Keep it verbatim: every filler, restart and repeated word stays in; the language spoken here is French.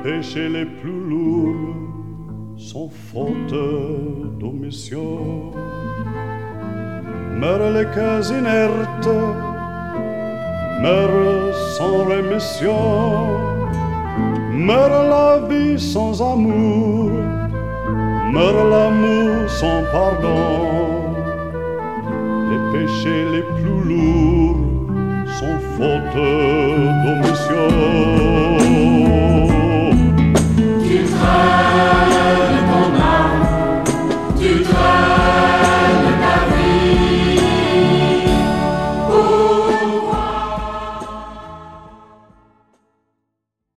péchés les plus lourds sont faute d'omission. Meurent les cœurs inertes, meurt sans rémission, meurt la vie sans amour, meurt l'amour sans pardon. Les péchés les plus lourds sont faute d'omission.